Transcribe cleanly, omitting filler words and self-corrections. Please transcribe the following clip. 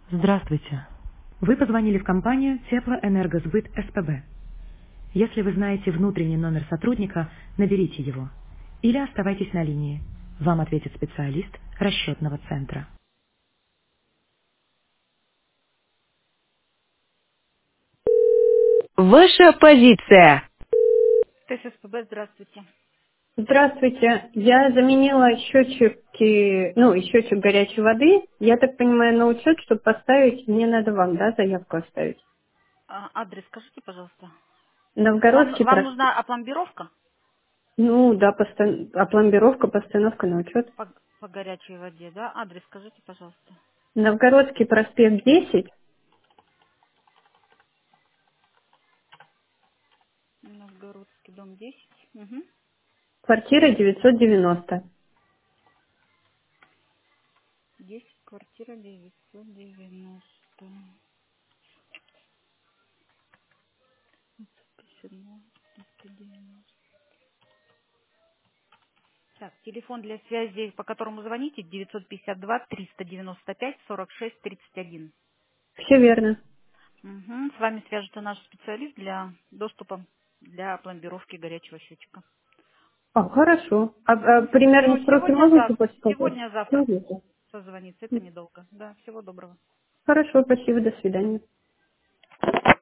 Здравствуйте. Вы позвонили в компанию Теплоэнергосбыт СПБ. Если вы знаете внутренний номер сотрудника, наберите его. Или оставайтесь на линии. Вам ответит специалист расчетного центра. Ваша позиция. ТССПБ, здравствуйте. Здравствуйте. Я заменила счетчики, и счетчик горячей воды. Я так понимаю, на учет, чтобы поставить, мне надо вам, да, заявку оставить. Адрес скажите, пожалуйста. Новгородский Вам проспект. нужна опломбировка Ну, да, опломбировка, постановка на учет. по горячей воде, да? Адрес скажите, пожалуйста. Новгородский проспект 10, Новгородский дом 10. Угу. квартира 990. 10, квартира 990. 57, 190. Так, телефон для связи, по которому звоните, 952-395-46-31. Все верно. Угу. С вами свяжется наш специалист для доступа для пломбировки горячего счетчика. Хорошо. Все, Примерно сроки можете подсказать? сегодня-завтра Можете. созвониться, это недолго. Да, всего доброго. Хорошо, спасибо, до свидания.